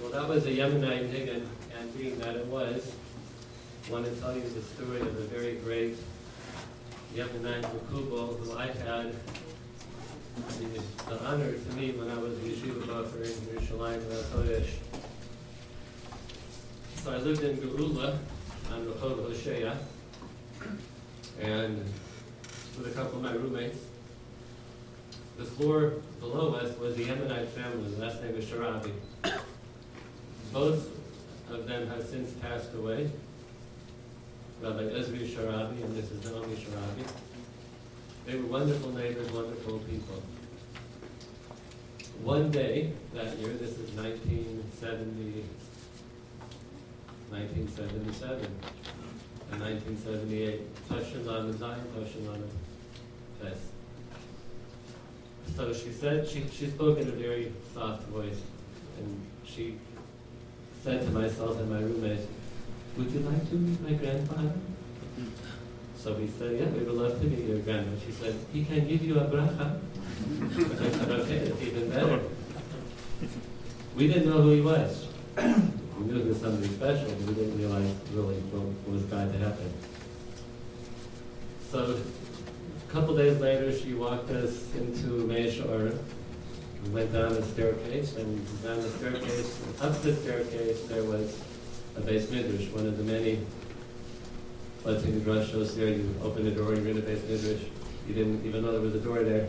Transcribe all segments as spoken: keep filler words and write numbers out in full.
Well, that was a Yemenite Nigun, and being that it was, I want to tell you the story of a very great Yemenite Makubal who I had the, the honor to meet when I was a yeshiva buffer in Yerushalayim Kodesh. So I lived in Geula on Rehov Hosea, and with a couple of my roommates. The floor below us was the Yemenite family. The last name was Sharabi. Both of them have since passed away. Rabbi Ezri Sharabi and Missus Naomi Sharabi. They were wonderful neighbors, wonderful people. One day that year, this is nineteen seventy, nineteen seventy-seven, and nineteen seventy-eight, Tashin Lam Zion, Tashin Lam Tes. So she said, she, she spoke in a very soft voice, and she said to myself and my roommate, "Would you like to meet my grandfather?" So we said, "Yeah, we would love to meet your grandma." She said, "He can give you a bracha." I said, "Okay, that's even better." We didn't know who he was. We knew he was somebody special, but we didn't realize really what was going to happen. So a couple days later, she walked us into Meishar. We went down the staircase, and down the staircase, up the staircase, there was a Beis Midrash, one of the many letting the drashos there. You open the door, you're in a Beis Midrash. You didn't even know there was a door there.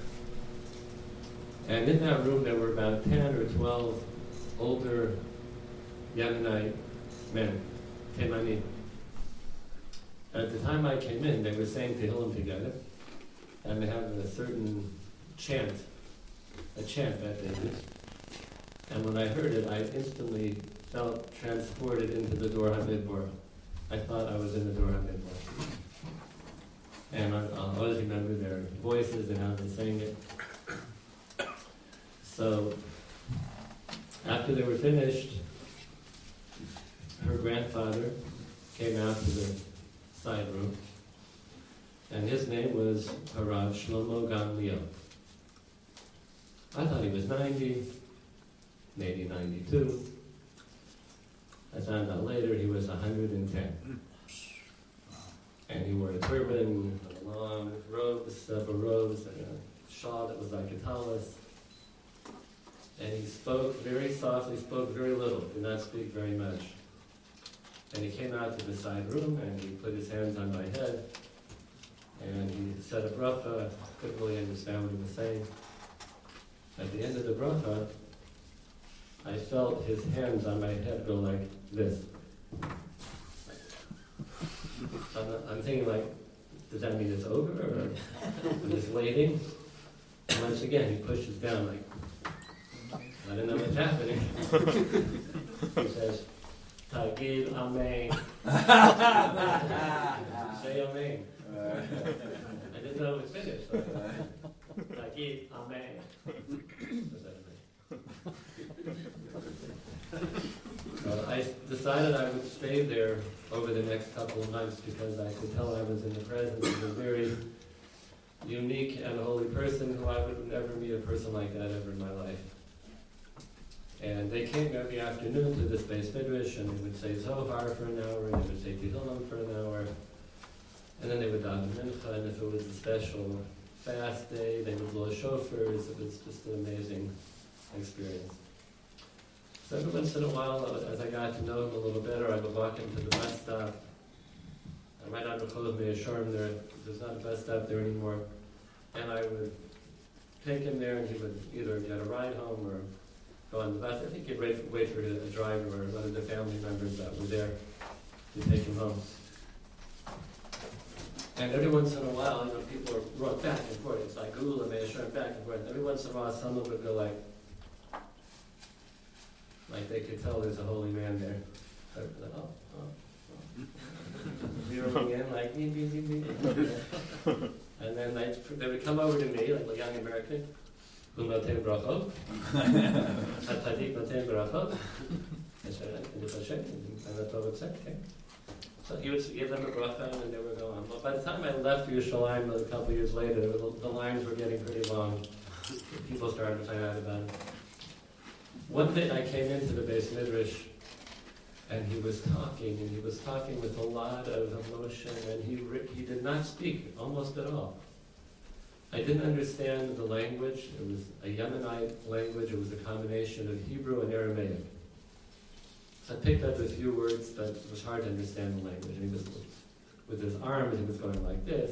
And in that room, there were about ten or twelve older Yemenite men, Temani. At the time I came in, they were saying Tehillim together, and they had a certain chant, a chant that they used. And when I heard it, I instantly felt transported into the Dor HaMidbar. I thought I was in the Dor HaMidbar. And I, I'll always remember their voices and how they sang it. So, after they were finished, her grandfather came out to the side room, and his name was Harav Shlomo Gamliel. I thought he was ninety, maybe ninety-two. I found out later he was one hundred ten. And he wore a turban, a long robes, several robes, and a shawl that was like a tallis. And he spoke very softly, spoke very little, did not speak very much. And he came out to the side room, and he put his hands on my head, and he said a bracha. Couldn't really understand what he was saying. At the end of the bracha, I felt his hands on my head go like this. I'm, I'm thinking like, does that mean it's over, or I'm just waiting? And once again, he pushes down like, I don't know what's happening. He says, Tagid Amen. Say Amen. I didn't know it was finished. So Tagid Amen. So I decided I would stay there over the next couple of months because I could tell I was in the presence of a very unique and holy person who I would never meet a person like that ever in my life. And they came every afternoon to this Beis Midrash, and they would say Zohar for an hour, and they would say Tehillim for an hour, and then they would daven Mincha, and if it was a special fast day, they would blow shofars. It was just an amazing experience. So every once in a while, as I got to know him a little better, I would walk him to the bus stop. And right on Rehov Meisharim, there, there's not a bus stop there anymore. And I would take him there, and he would either get a ride home or go on the bus. I think he'd wait for, wait for a driver or one of the family members that were there to take him home. And every once in a while, you know, people are run back and forth. It's like Geula Meisharim, back and forth. Every once in a while, someone would go like, like they could tell there's a holy man there. So, oh, oh, oh. Zeroing in, like, me, me, me, me. And then they, they would come over to me, like a young American, who noten brachot. Hatadik noten brachot. I said, and if I said, and that's all it said, okay. So he would give them a bracha, and they would go on. But by the time I left Yerushalayim a couple of years later, the lines were getting pretty long. People started to find out about it. one day I came into the Beis Midrash, and he was talking, and he was talking with a lot of emotion, and he re- he did not speak almost at all. I didn't understand the language. It was a Yemenite language. It was a combination of Hebrew and Aramaic. So I picked up a few words, but it was hard to understand the language. And he was, with his arms, he was going like this.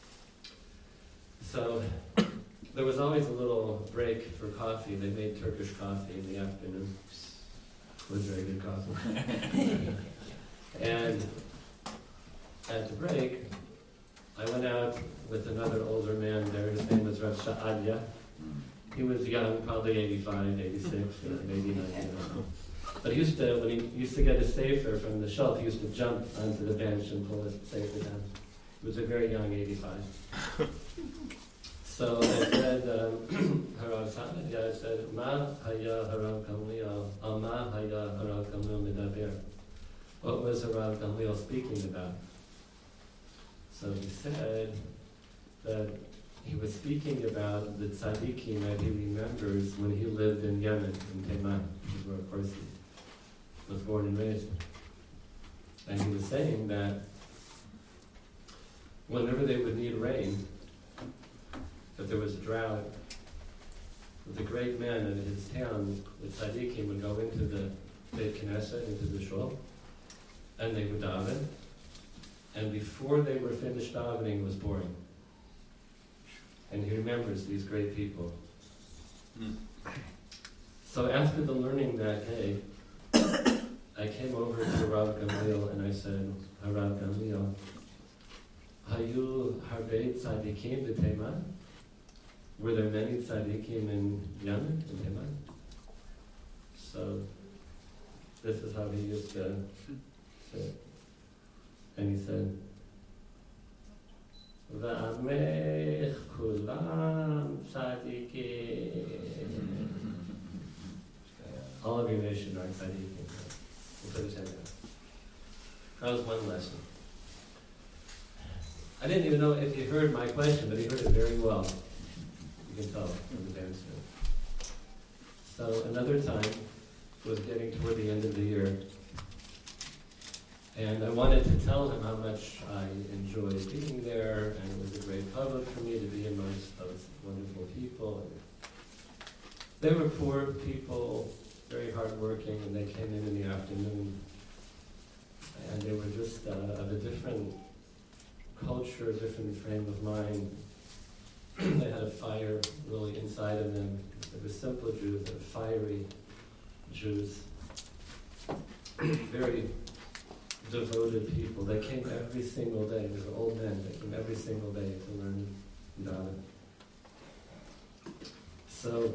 So there was always a little break for coffee. They made Turkish coffee in the afternoon. It was very good coffee. And at the break, I went out with another older man there. His name was Rav Sha'adia. He was young, probably eighty-five, eighty-six, you know, maybe ninety. But he used to, when he used to get a sefer from the shelf, he used to jump onto the bench and pull his sefer down. He was a very young eighty-five. So I said, Harav Sha'adia, I said, Ma haya Harav Gamliel, al ma haya Harav Gamliel medaber. What was Harav Gamliel speaking about? So he said that he was speaking about the tzaddikim that he remembers when he lived in Yemen, in Teiman, which is where, of course, he was born and raised. And he was saying that whenever they would need rain, if there was a drought, the great men in his town, the tzaddikim, would go into the Beit Knesset, into the shul, and they would daven. And before they were finished davening, it was pouring. And he remembers these great people. Mm. So after the learning that day, I came over to Rav Gamliel and I said, Rav Gamliel, Hayu harbe tzadikim b'Teiman? Were there many tzadikim in Yemen, in Teiman? So this is how he used to say it. And he said, V'amech kulam tzadikim. All of your nation are tzadikim. We'll put his head down. That was one lesson. I didn't even know if he heard my question, but he heard it very well. You can tell from the answer. So another time, it was getting toward the end of the year, and I wanted to tell him how much I enjoyed being there, and it was a great kavod for me to be amongst those wonderful people. And they were poor people, very hardworking, and they came in in the afternoon, and they were just uh, of a different culture, a different frame of mind. They had a fire really inside of them. They were simple Jews, they were fiery Jews, very devoted people. They came every single day. They were old men. They came every single day to learn Dana. So,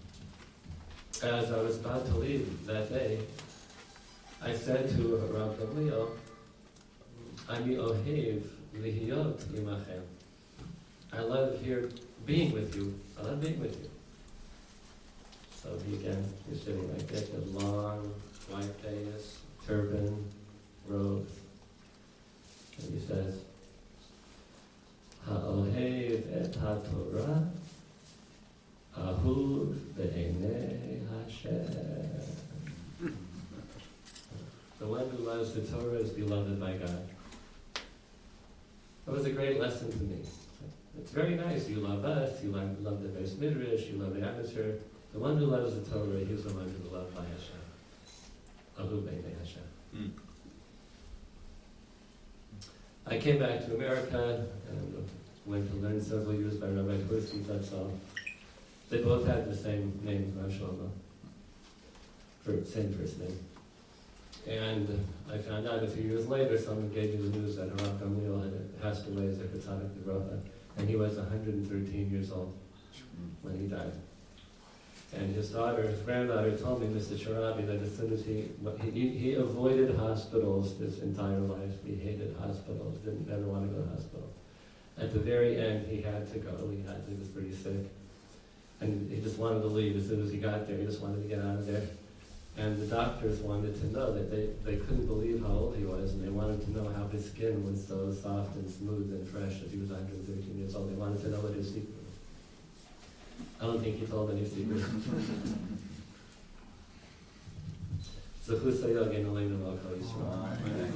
as I was about to leave that day, I said to Rav Gamliel, Ani ohev lihiyot imachem. I love here being with you. I love being with you. So he again, he's sitting like this with long white dais, turban, robes. And he says, Ha'ohev et ha'torah ahuv be'enei Hashem. The one who loves the Torah is beloved by God. That was a great lesson to me. It's very nice. You love us, you love, love the Beis Midrash, you love the atmosphere. The one who loves the Torah, he's the one who's loved by Hashem. Ahu B'nei Hashem. Mm. I came back to America and went to learn several years by Rabbi Tversky, that's all. They both had the same name, Rav Shlomo, for same first name. And I found out a few years later, someone gave me the news that Harav Gamliel had passed away as a Tzaddik Livrocha, and he was one hundred thirteen years old when he died. And his daughter, his granddaughter, told me, Mister Sharabi, that as soon as he, he he avoided hospitals his entire life. He hated hospitals, didn't never want to go to hospital. At the very end, he had to go. He had to, he was pretty sick, and he just wanted to leave as soon as he got there. He just wanted to get out of there. And the doctors wanted to know that they, they couldn't believe how old he was, and they wanted to know how his skin was so soft and smooth and fresh if he was one hundred thirteen years old. They wanted to know what his secret was. I don't think he told any secret. Zechu Sayag and Aleinu Al Kol Yisrael.